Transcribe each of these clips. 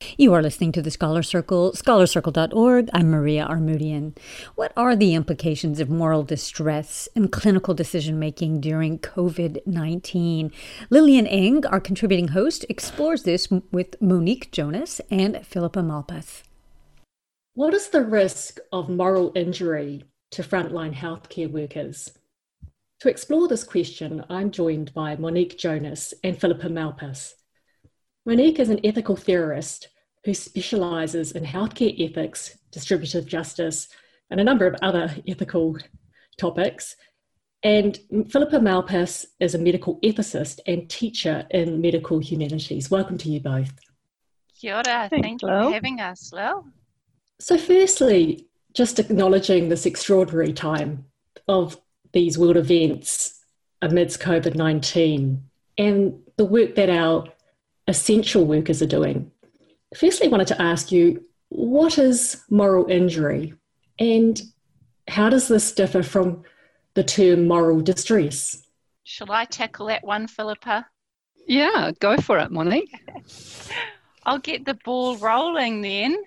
You are listening to the Scholar Circle, scholarcircle.org. I'm Maria Armoudian. What are the implications of moral distress in clinical decision making during COVID-19? Lillian Eng, our contributing host, explores this with Monique Jonas and Philippa Malpass. What is the risk of moral injury to frontline healthcare workers? To explore this question, I'm joined by Monique Jonas and Philippa Malpass. Monique is an ethical theorist who specialises in healthcare ethics, distributive justice, and a number of other ethical topics. And Philippa Malpass is a medical ethicist and teacher in medical humanities. Welcome to you both. Kia ora. Thank you for having us, Lil. So firstly, just acknowledging this extraordinary time of these world events amidst COVID-19 and the work that our essential workers are doing. Firstly, I wanted to ask you, what is moral injury and how does this differ from the term moral distress? Shall I tackle that one, Philippa? Yeah, go for it, Monique. I'll get the ball rolling then.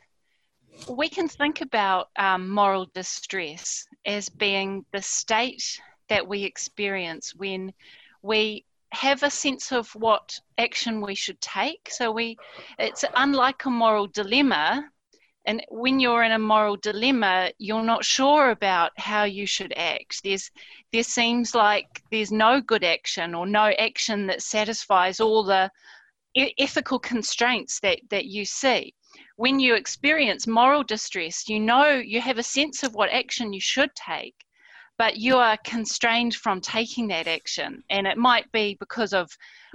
We can think about moral distress as being the state that we experience when we have a sense of what action we should take. So it's unlike a moral dilemma. And when you're in a moral dilemma, you're not sure about how you should act. There seems like there's no good action or no action that satisfies all the ethical constraints that you see. When you experience moral distress, you know you have a sense of what action you should take, but you are constrained from taking that action. And it might be because of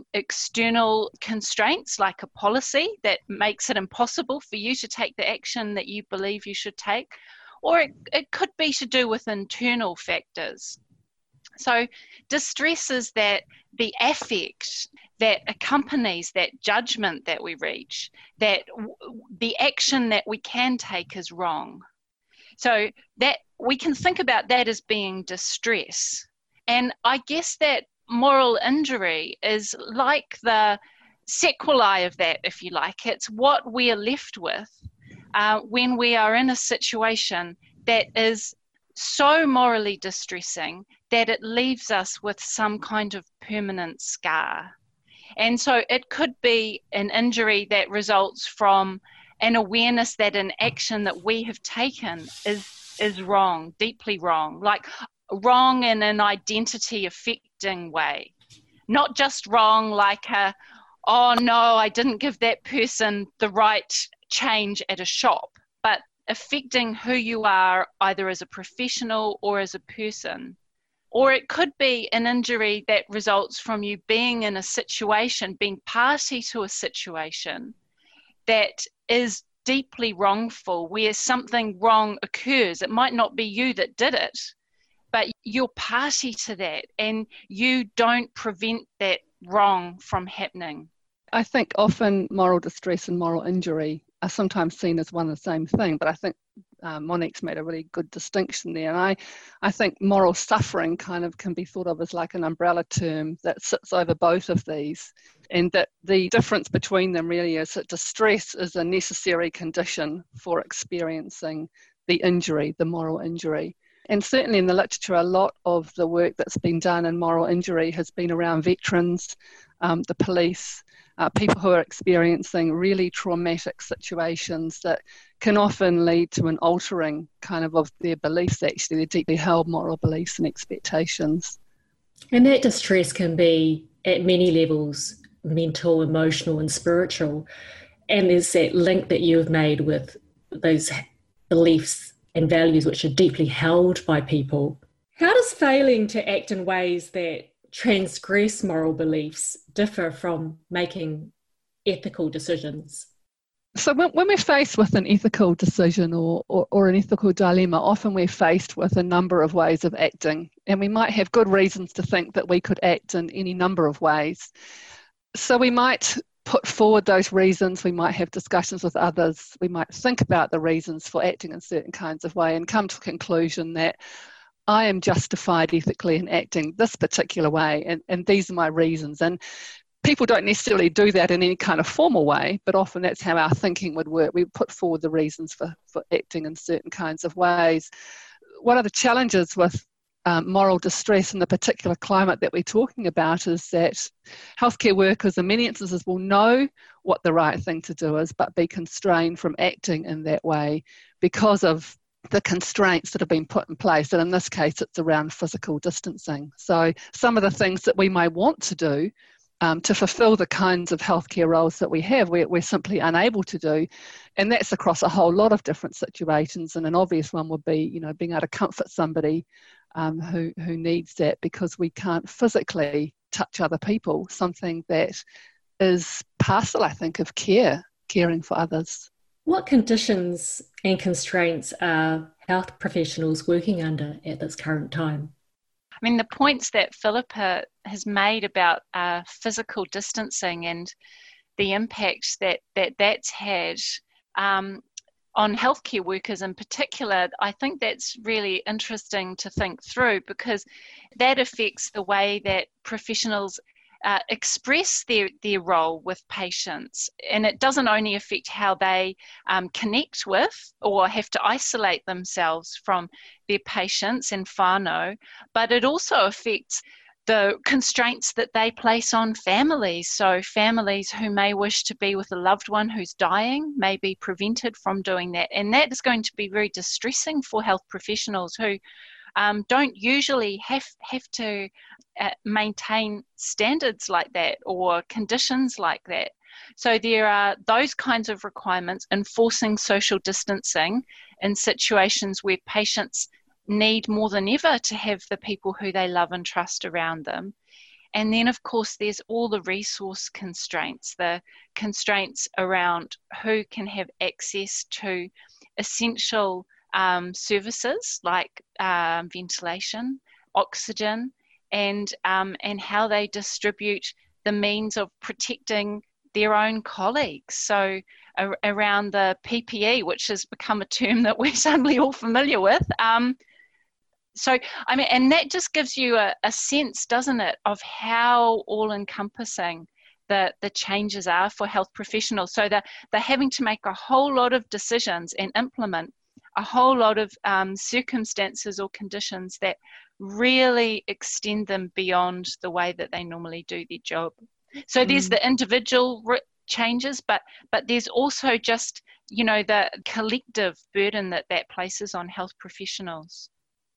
external constraints like a policy that makes it impossible for you to take the action that you believe you should take, or it could be to do with internal factors. So distress is that the affect that accompanies that judgment that we reach, that the action that we can take is wrong. So that we can think about that as being distress. And I guess that moral injury is like the sequelae of that, if you like. It's what we are left with when we are in a situation that is so morally distressing that it leaves us with some kind of permanent scar. And so it could be an injury that results from an awareness that an action that we have taken is wrong, deeply wrong, like wrong in an identity affecting way. Not just wrong like oh no, I didn't give that person the right change at a shop, but affecting who you are either as a professional or as a person. Or it could be an injury that results from you being in a situation, being party to a situation that is deeply wrongful, where something wrong occurs. It might not be you that did it, but you're party to that and you don't prevent that wrong from happening. I think often moral distress and moral injury are sometimes seen as one and the same thing, but I think Monique's made a really good distinction there. And I think moral suffering kind of can be thought of as like an umbrella term that sits over both of these, and that the difference between them really is that distress is a necessary condition for experiencing the injury, the moral injury. And certainly in the literature, a lot of the work that's been done in moral injury has been around veterans, the police, people who are experiencing really traumatic situations that can often lead to an altering kind of their beliefs, actually, their deeply held moral beliefs and expectations. And that distress can be at many levels, mental, emotional, and spiritual. And there's that link that you've made with those beliefs and values which are deeply held by people. How does failing to act in ways that transgress moral beliefs differ from making ethical decisions? So when we're faced with an ethical decision or an ethical dilemma, often we're faced with a number of ways of acting, and we might have good reasons to think that we could act in any number of ways. So we might put forward those reasons, we might have discussions with others, we might think about the reasons for acting in certain kinds of way and come to a conclusion that I am justified ethically in acting this particular way, and these are my reasons. And people don't necessarily do that in any kind of formal way, but often that's how our thinking would work. We put forward the reasons for acting in certain kinds of ways. One of the challenges with moral distress in the particular climate that we're talking about is that healthcare workers in many instances will know what the right thing to do is, but be constrained from acting in that way because of the constraints that have been put in place. And in this case, it's around physical distancing. So some of the things that we might want to do to fulfill the kinds of healthcare roles that we have, we're simply unable to do. And that's across a whole lot of different situations. And an obvious one would be, being able to comfort somebody who needs that, because we can't physically touch other people, something that is parcel, I think, of caring for others. What conditions and constraints are health professionals working under at this current time? I mean, the points that Philippa has made about physical distancing and the impact that's had on healthcare workers in particular, I think that's really interesting to think through, because that affects the way that professionals express their role with patients. And it doesn't only affect how they connect with or have to isolate themselves from their patients and whānau, but it also affects the constraints that they place on families. So families who may wish to be with a loved one who's dying may be prevented from doing that. And that is going to be very distressing for health professionals who don't usually have to maintain standards like that or conditions like that. So there are those kinds of requirements enforcing social distancing in situations where patients need more than ever to have the people who they love and trust around them. And then, of course, there's all the resource constraints, the constraints around who can have access to essential services like ventilation, oxygen, and how they distribute the means of protecting their own colleagues. So around the PPE, which has become a term that we're suddenly all familiar with. So, I mean, and that just gives you a sense, doesn't it, of how all-encompassing the changes are for health professionals. So they're having to make a whole lot of decisions and implement a whole lot of circumstances or conditions that really extend them beyond the way that they normally do their job. So there's the individual changes, but there's also just, the collective burden that places on health professionals.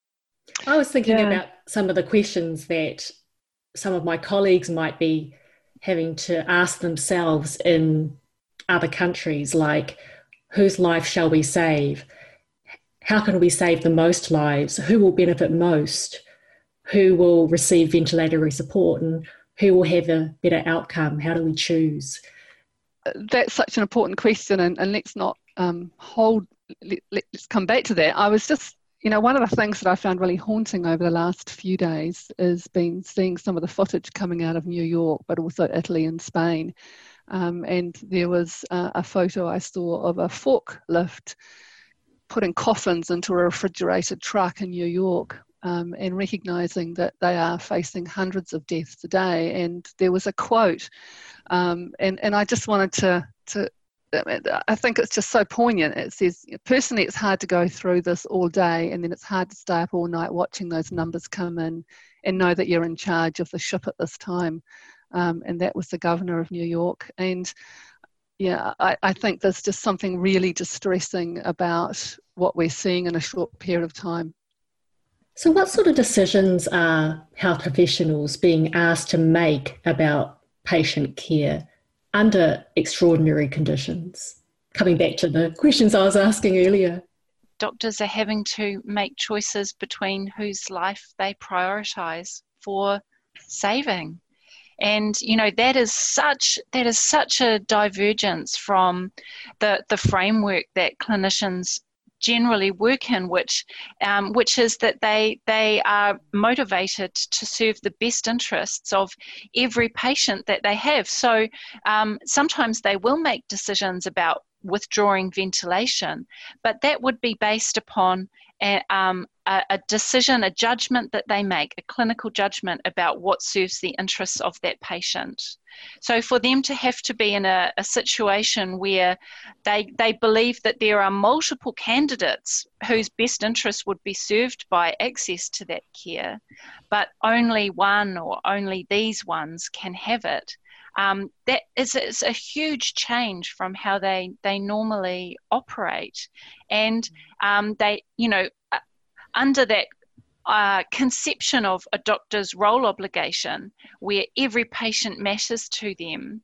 I was thinking about some of the questions that some of my colleagues might be having to ask themselves in other countries, like, whose life shall we save? How can we save the most lives? Who will benefit most? Who will receive ventilatory support? And who will have a better outcome? How do we choose? That's such an important question, and let's not let's come back to that. I was just, one of the things that I found really haunting over the last few days is seeing some of the footage coming out of New York, but also Italy and Spain. And there was a photo I saw of a forklift putting coffins into a refrigerated truck in New York, and recognising that they are facing hundreds of deaths a day. And there was a quote, and I just wanted to I think it's just so poignant. It says, personally, it's hard to go through this all day, and then it's hard to stay up all night watching those numbers come in and know that you're in charge of the ship at this time. And that was the governor of New York. And yeah, I think there's just something really distressing about what we're seeing in a short period of time. So what sort of decisions are health professionals being asked to make about patient care under extraordinary conditions? Coming back to the questions I was asking earlier. Doctors are having to make choices between whose life they prioritise for saving. And, that is such a divergence from the framework that clinicians generally work in, which is that they are motivated to serve the best interests of every patient that they have. So sometimes they will make decisions about withdrawing ventilation, but that would be based upon a decision, a judgment that they make, a clinical judgment about what serves the interests of that patient. So for them to have to be in a situation where they believe that there are multiple candidates whose best interests would be served by access to that care, but only one or only these ones can have it, that is a huge change from how they normally operate. And they, under that conception of a doctor's role obligation, where every patient matters to them,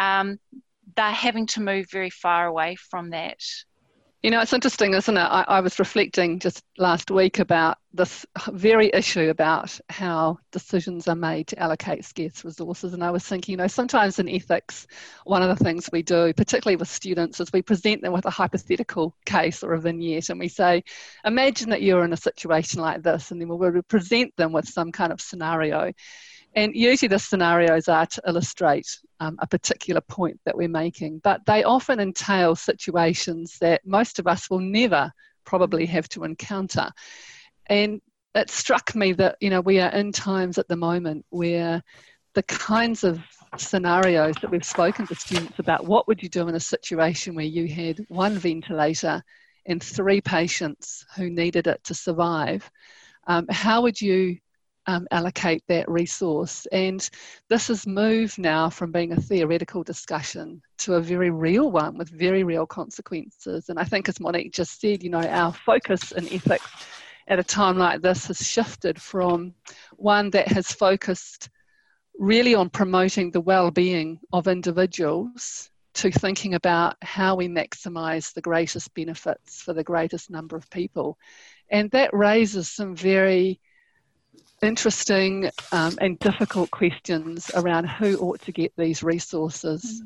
they're having to move very far away from that. It's interesting, isn't it? I was reflecting just last week about this very issue about how decisions are made to allocate scarce resources. And I was thinking, sometimes in ethics, one of the things we do, particularly with students, is we present them with a hypothetical case or a vignette. And we say, imagine that you're in a situation like this. And then we'll present them with some kind of scenario. And usually the scenarios are to illustrate a particular point that we're making, but they often entail situations that most of us will never probably have to encounter. And it struck me that, we are in times at the moment where the kinds of scenarios that we've spoken to students about, what would you do in a situation where you had one ventilator and 3 patients who needed it to survive? How would you allocate that resource? And this has moved now from being a theoretical discussion to a very real one with very real consequences. And I think, as Monique just said, our focus in ethics at a time like this has shifted from one that has focused really on promoting the well-being of individuals to thinking about how we maximise the greatest benefits for the greatest number of people. And that raises some very interesting and difficult questions around who ought to get these resources.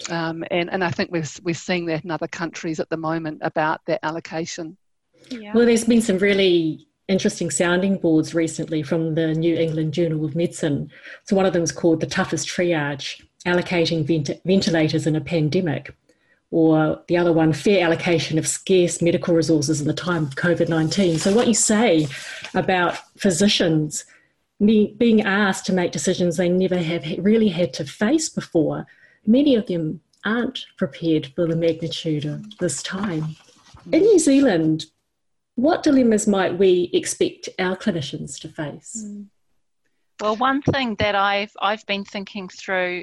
And I think we're seeing that in other countries at the moment about that allocation. Yeah. Well, there's been some really interesting sounding boards recently from the New England Journal of Medicine. So one of them is called The Toughest Triage, Allocating Ventilators in a Pandemic. Or the other one, Fair Allocation of Scarce Medical Resources in the Time of COVID-19. So what you say about physicians being asked to make decisions they never have really had to face before, many of them aren't prepared for the magnitude of this time. In New Zealand, what dilemmas might we expect our clinicians to face? Well, one thing that I've been thinking through,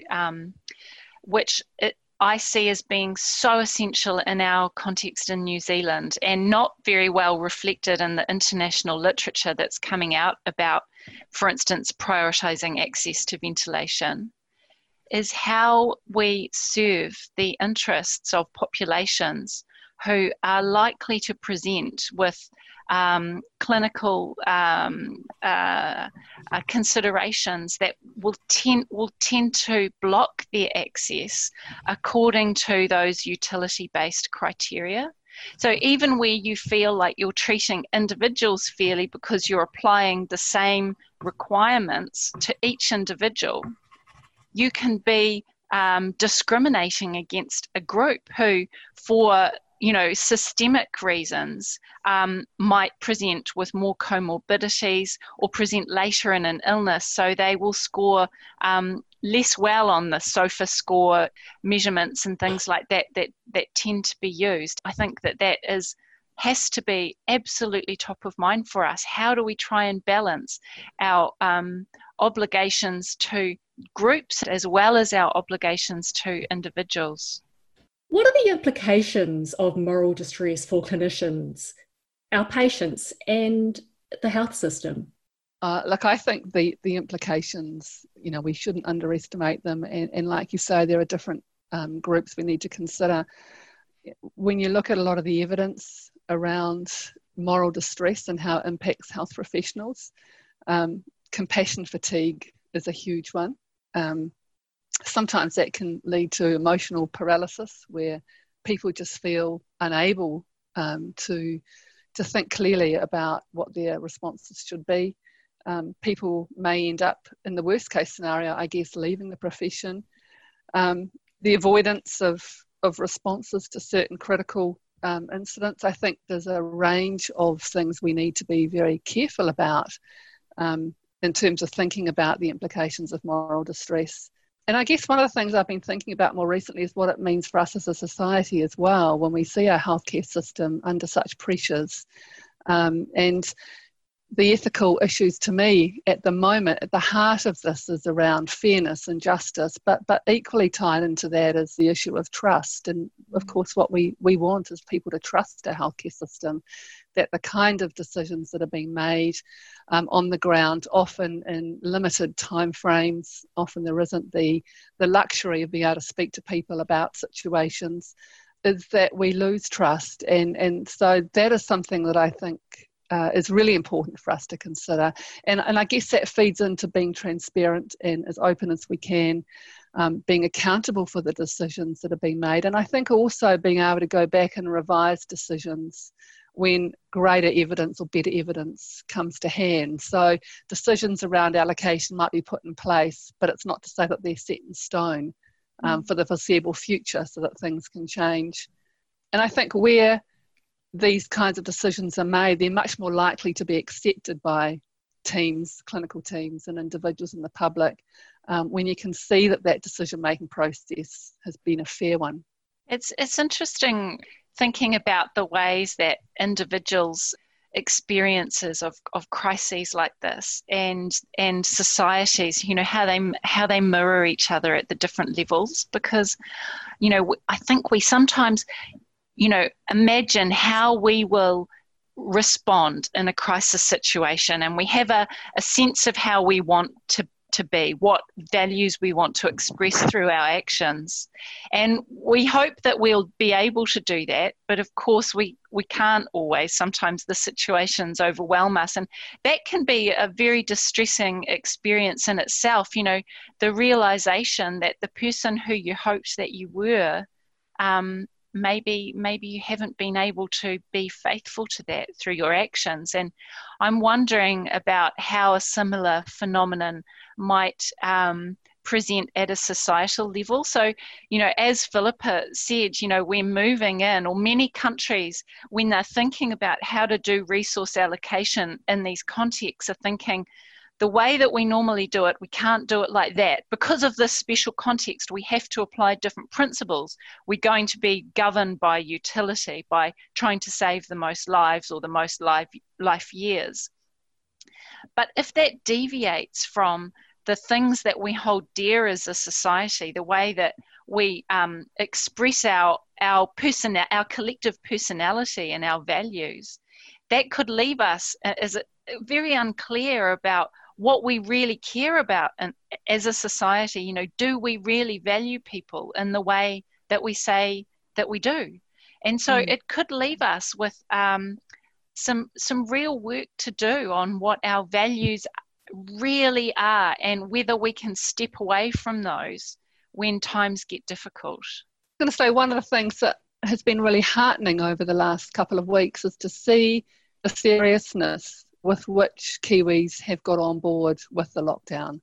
which I see as being so essential in our context in New Zealand and not very well reflected in the international literature that's coming out about, for instance, prioritising access to ventilation, is how we serve the interests of populations who are likely to present with clinical considerations that will tend to block their access according to those utility-based criteria. So even where you feel like you're treating individuals fairly because you're applying the same requirements to each individual, you can be discriminating against a group who, for systemic reasons, might present with more comorbidities or present later in an illness, so they will score less well on the SOFA score measurements and things like that tend to be used. I think that has to be absolutely top of mind for us. How do we try and balance our obligations to groups as well as our obligations to individuals? What are the implications of moral distress for clinicians, our patients, and the health system? I think the implications, we shouldn't underestimate them. And like you say, there are different groups we need to consider. When you look at a lot of the evidence around moral distress and how it impacts health professionals, compassion fatigue is a huge one. Sometimes that can lead to emotional paralysis, where people just feel unable to think clearly about what their responses should be. People may end up, in the worst case scenario, I guess, leaving the profession. The avoidance of responses to certain critical incidents. I think there's a range of things we need to be very careful about in terms of thinking about the implications of moral distress. And I guess one of the things I've been thinking about more recently is what it means for us as a society as well when we see our healthcare system under such pressures. And the ethical issues to me at the moment, at the heart of this is around fairness and justice, but equally tied into that is the issue of trust. And of course what we want is people to trust our healthcare system, that the kind of decisions that are being made on the ground, often in limited time frames, often there isn't the luxury of being able to speak to people about situations, is that we lose trust. And so that is something that I think is really important for us to consider. And I guess that feeds into being transparent and as open as we can, being accountable for the decisions that are being made. And I think also being able to go back and revise decisions when greater evidence or better evidence comes to hand. So decisions around allocation might be put in place, but it's not to say that they're set in stone for the foreseeable future so that things can change. And I think where these kinds of decisions are made, they're much more likely to be accepted by teams, clinical teams and individuals in the public when you can see that decision-making process has been a fair one. It's interesting thinking about the ways that individuals' experiences of crises like this and societies, how they mirror each other at the different levels, because I think we sometimes imagine how we will respond in a crisis situation, and we have a sense of how we want to be, what values we want to express through our actions. And we hope that we'll be able to do that, but of course we can't always. Sometimes the situations overwhelm us, and that can be a very distressing experience in itself. The realization that the person who you hoped that you were, maybe you haven't been able to be faithful to that through your actions. And I'm wondering about how a similar phenomenon might present at a societal level. So, as Philippa said, we're moving in, or many countries, when they're thinking about how to do resource allocation in these contexts, are thinking, the way that we normally do it, we can't do it like that. Because of this special context, we have to apply different principles. We're going to be governed by utility, by trying to save the most lives or the most life years. But if that deviates from the things that we hold dear as a society, the way that we express our collective personality and our values, that could leave us as very unclear about what we really care about as a society. Do we really value people in the way that we say that we do? And so it could leave us with some real work to do on what our values really are, and whether we can step away from those when times get difficult. I'm going to say one of the things that has been really heartening over the last couple of weeks is to see the seriousness with which Kiwis have got on board with the lockdown.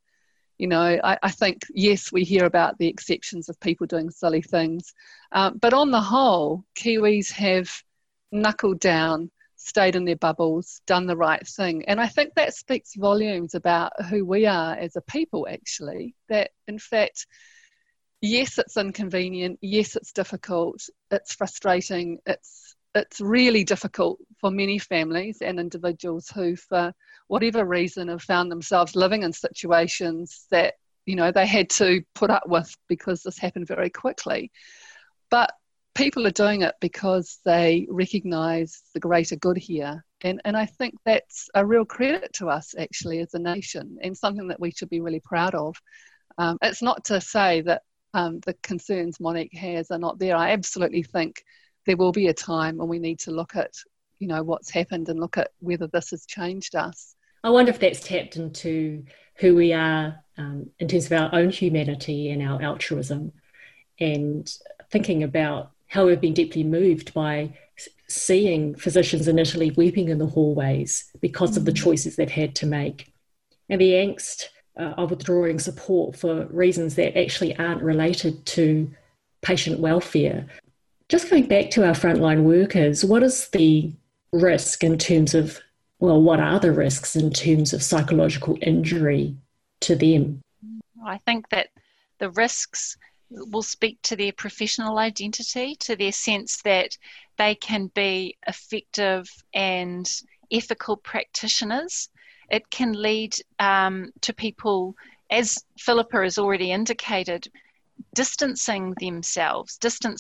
I think, yes, we hear about the exceptions of people doing silly things, but on the whole, Kiwis have knuckled down, stayed in their bubbles, done the right thing. And I think that speaks volumes about who we are as a people, actually, that in fact, yes, it's inconvenient, yes, it's difficult, it's frustrating, it's really difficult for many families and individuals who, for whatever reason, have found themselves living in situations that, they had to put up with because this happened very quickly. But people are doing it because they recognise the greater good here. And I think that's a real credit to us, actually, as a nation, and something that we should be really proud of. It's not to say that the concerns Monique has are not there. I absolutely think there will be a time when we need to look at, what's happened and look at whether this has changed us. I wonder if that's tapped into who we are in terms of our own humanity and our altruism, and thinking about how we've been deeply moved by seeing physicians in Italy weeping in the hallways because of the choices they've had to make, and the angst of withdrawing support for reasons that actually aren't related to patient welfare. Just going back to our frontline workers, what is the risk in terms of, well, what are the risks in terms of psychological injury to them? I think that the risks will speak to their professional identity, to their sense that they can be effective and ethical practitioners. It can lead to people, as Philippa has already indicated, distancing themselves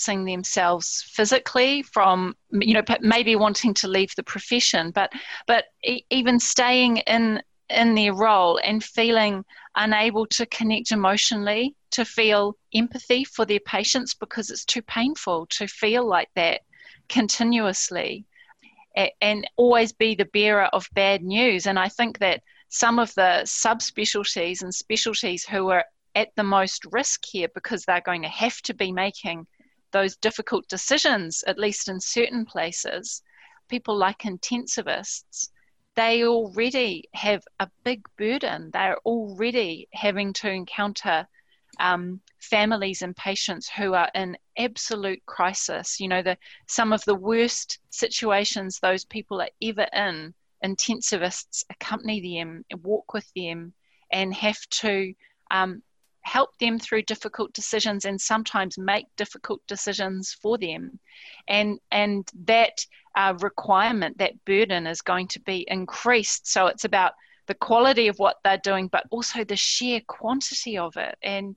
physically from, maybe wanting to leave the profession, but even staying in their role and feeling unable to connect emotionally, to feel empathy for their patients because it's too painful to feel like that continuously, and always be the bearer of bad news. And I think that some of the subspecialties and specialties who are at the most risk here, because they're going to have to be making those difficult decisions, at least in certain places, people like intensivists, they already have a big burden. They're already having to encounter families and patients who are in absolute crisis. Some of the worst situations those people are ever in, intensivists accompany them, walk with them, and have to help them through difficult decisions and sometimes make difficult decisions for them. And that requirement, that burden is going to be increased. So it's about the quality of what they're doing, but also the sheer quantity of it. And,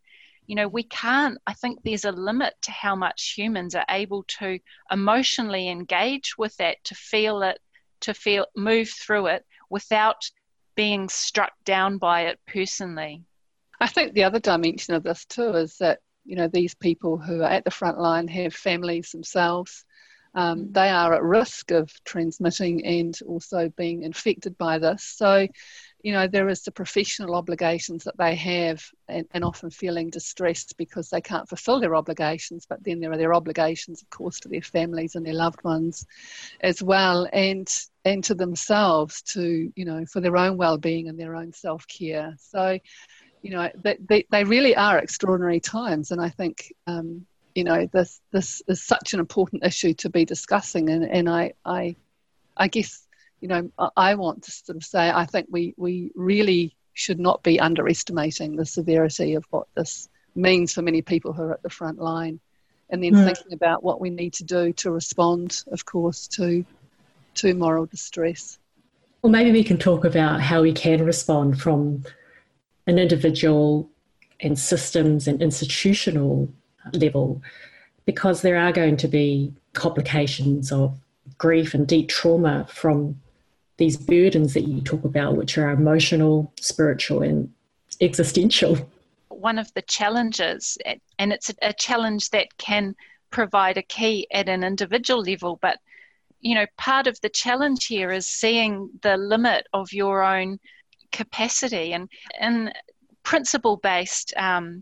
I think there's a limit to how much humans are able to emotionally engage with that, to feel it, move through it without being struck down by it personally. I think the other dimension of this too is that, these people who are at the front line have families themselves. They are at risk of transmitting and also being infected by this. So, there is the professional obligations that they have, and often feeling distressed because they can't fulfill their obligations, but then there are their obligations, of course, to their families and their loved ones as well, and to themselves, to, for their own well-being and their own self-care. So, they really are extraordinary times, and I think this is such an important issue to be discussing, and I guess I want to sort of say I think we really should not be underestimating the severity of what this means for many people who are at the front line, and then thinking about what we need to do to respond, of course, to moral distress. Well, maybe we can talk about how we can respond from an individual and systems and institutional level, because there are going to be complications of grief and deep trauma from these burdens that you talk about, which are emotional, spiritual, and existential. One of the challenges, and it's a challenge that can provide a key at an individual level, but part of the challenge here is seeing the limit of your own capacity. And principle-based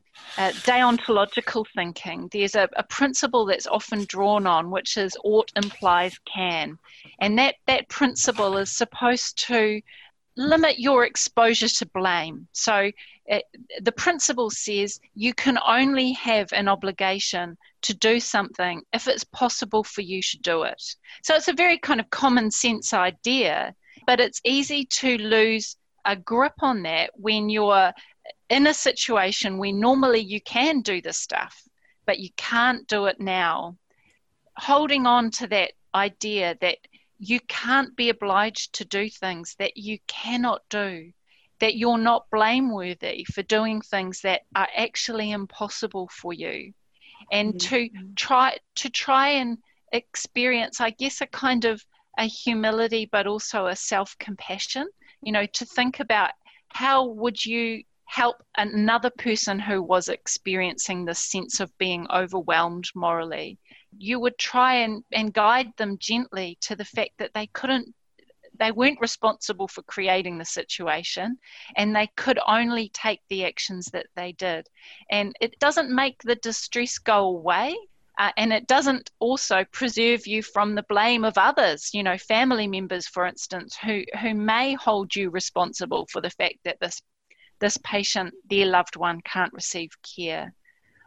deontological thinking, there's a principle that's often drawn on, which is ought implies can. And that principle is supposed to limit your exposure to blame. So the principle says you can only have an obligation to do something if it's possible for you to do it. So it's a very kind of common sense idea, but it's easy to lose a grip on that when you're in a situation where normally you can do this stuff, but you can't do it now. Holding on to that idea that you can't be obliged to do things that you cannot do, that you're not blameworthy for doing things that are actually impossible for you, and to try and experience, I guess, a kind of a humility, but also a self-compassion, to think about how would you help another person who was experiencing this sense of being overwhelmed morally. You would try and guide them gently to the fact that they weren't responsible for creating the situation, and they could only take the actions that they did. And it doesn't make the distress go away, and it doesn't also preserve you from the blame of others, family members, for instance, who may hold you responsible for the fact that this patient, their loved one, can't receive care. But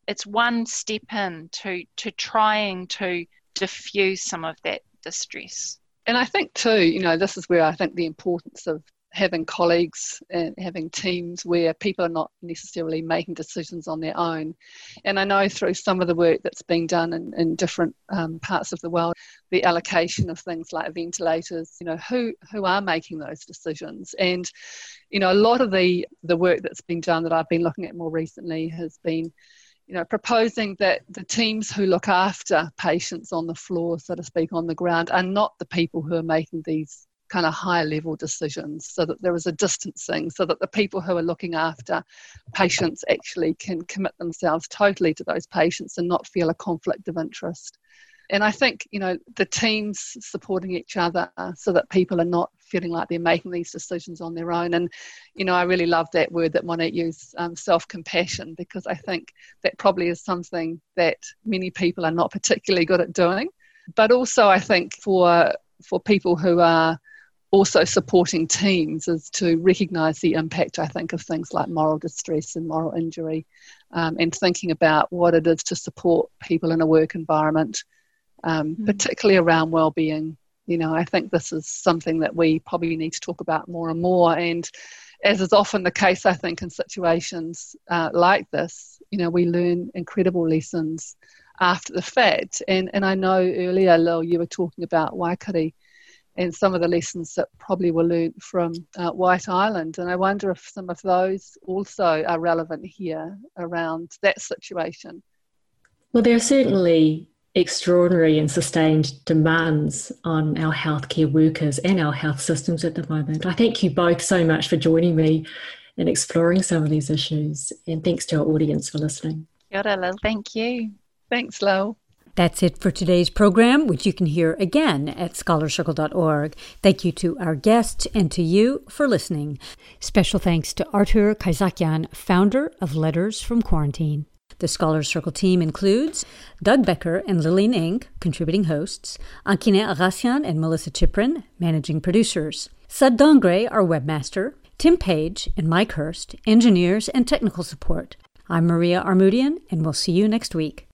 it's one step in to trying to diffuse some of that distress. And I think too, this is where I think the importance of having colleagues and having teams where people are not necessarily making decisions on their own. And I know through some of the work that's being done in different parts of the world, the allocation of things like ventilators, who are making those decisions. And, a lot of the work that's been done that I've been looking at more recently has been proposing that the teams who look after patients on the floor, so to speak, on the ground, are not the people who are making these kind of high level decisions, so that there is a distancing, so that the people who are looking after patients actually can commit themselves totally to those patients and not feel a conflict of interest. And I think, the teams supporting each other so that people are not feeling like they're making these decisions on their own. And, I really love that word that Monique used, self-compassion, because I think that probably is something that many people are not particularly good at doing. But also I think for people who are also supporting teams is to recognise the impact, I think, of things like moral distress and moral injury, and thinking about what it is to support people in a work environment, particularly around well-being. I think this is something that we probably need to talk about more and more. And as is often the case, I think, in situations like this, we learn incredible lessons after the fact. And I know earlier, Lil, you were talking about Waikari and some of the lessons that probably were learned from White Island. And I wonder if some of those also are relevant here around that situation. Well, there are certainly extraordinary and sustained demands on our healthcare workers and our health systems at the moment. I thank you both so much for joining me in exploring some of these issues. And thanks to our audience for listening. Kia ora, Lil. Thank you. Thanks, Lil. That's it for today's program, which you can hear again at scholarcircle.org. Thank you to our guests and to you for listening. Special thanks to Artur Kaisakian, founder of Letters from Quarantine. The Scholar Circle team includes Doug Becker and Lillian Ng, contributing hosts, Ankine Agassian and Melissa Chiprin, managing producers, Sud Dongre, our webmaster, Tim Page and Mike Hurst, engineers and technical support. I'm Maria Armoudian, and we'll see you next week.